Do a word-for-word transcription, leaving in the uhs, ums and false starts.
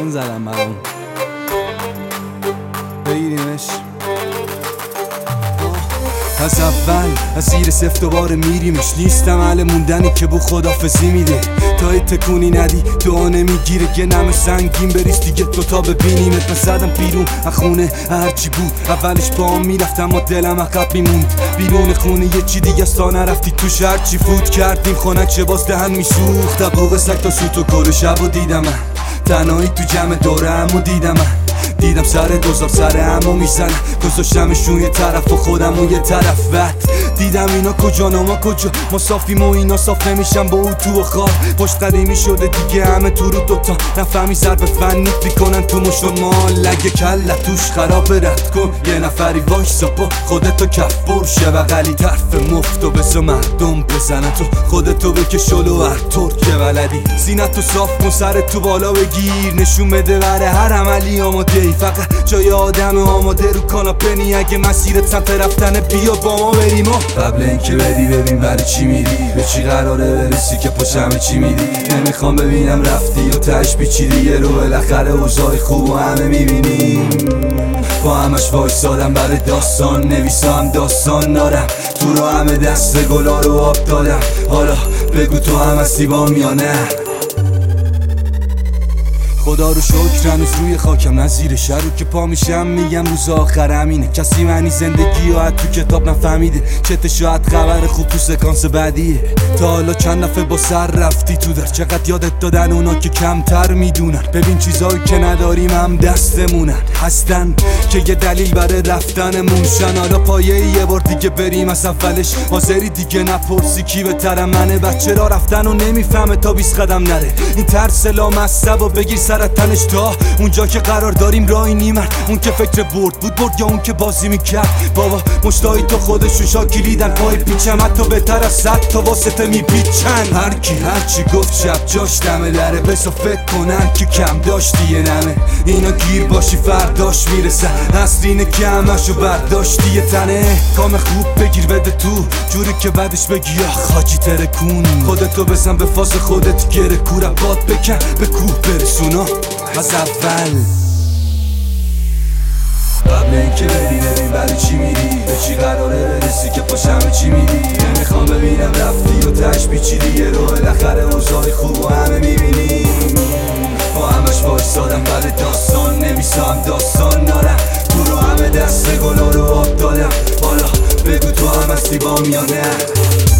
آلبوم زدم برام، بگیریمش. از اول از زیر سفت دوباره میریمش، نیستم اهل موندنی که بو خدافزی میده. تا تکونی ندی دعا نمیگیره، یه نم سنگین بریز دیگه دوتا ببینیمت. من زدم بیرون از خونه هرچی بود، اولش با هم میرفتم و دلم عقب میموند. بیرون خونه یه چی دیگه است تا نرفتی توش، هرچی فوت کردیم خونک چه باز دهن میسوخت. دبوغ سگ تا سوت و کل شب و دیدم من تنهایی تو جمع دوره همو دیدم من دیدم سر دوزاب سر همو میزنن، گذاشتمشون یه طرف و خودم و یه طرف. وقت دیدم اینا کجا ما کجا، ما صافیم و اینا صاف نمیشن با اون تو و خواب. پشت قدیمی شده دیگه همه تو رو دوتا، نفهمی ضرب فنیت میکنن تو مشون مال. لگه کلت توش خراب رد کن، یه نفری وایسا با خودتو کف برشه بغلی طرف مفت و بسا مردم بزنن تو خودتو بکش و هر طور که بلدی. زینت تو صاف کن سرت تو بالا بگیر، نشون بده بره هر عملی آماده. فقط جای آدم آماده رو کاناپنی، اگه مسیرت سمت رفتن بیا با ما بریم. قبل اینکه بدی ببین برای چی میری، به چی قراره برسی که پشم چی میدی. نمیخوام ببینم رفتی و تش پیچیدی، یه رو بالاخره اوضاع خوب و همه میبینیم. با همش وایسادم برای داستان نویسم، داستان دارم تو رو همه دست گلا رو آب دادم. حالا بگو تو هم هستی بام یا نه. خدا رو شکر هنوز روی خاکم نزیر شهر رو که پا میشم میگم روز آخر همینه. کسی معنی زندگی و حد تو کتاب نفهمیده، چته شاید خبر خوب تو سکانس بعدیه. تا حالا چند دفعه با سر رفتی تو در، چقدر یادت دادن اونا که کمتر میدونن. ببین چیزایی که نداریم هم دستمونن، هستن که یه دلیل برای رفتنمون شن. حالا پایه یه بار دیگه بریم از اولش، حاضری دیگه نپرسی کی بهتره منه. بچه را رفتن و نمیفهمه تا بیست قدم نره، این ترس لامصب و بگیر تنش تا اونجا که قرار داریم راهی نیمن. اون که فکر برد بود برد یا اون که بازی میکرد. بابا مشتایی تو خودشون شاکیلیدن، پای پیچم حتی بهتر از صد تا واسطه میپیچن. هر کی هرچی گفت شب جاش دمه دره، بسا فکر کنن که کم داشتی یه نمه. اینا گیر باشی فرداش میرسن، اصل اینه که همشو برداشتی یه تنه. کام خوب بگیر بده تو جوری که بعدش بگی آخ حاجی ترکون. خودتو بزن به فاز خودت گره کور باد بکن به کوه برسونا از اول. قبل اینکه بدی ببین برای چی میری، به چی قراره برسی که پاشم چی میدی. نمیخوام ببینم رفتی و تش پیچیدی، یه رو بالاخره اوضاع خوب و همه میبینیم. با همش وایسادم برای داستان نویسم، داستان دارم تو رو همه دست گلا رو آب دادم. حالا بگو تو هم هستی بام یا نه.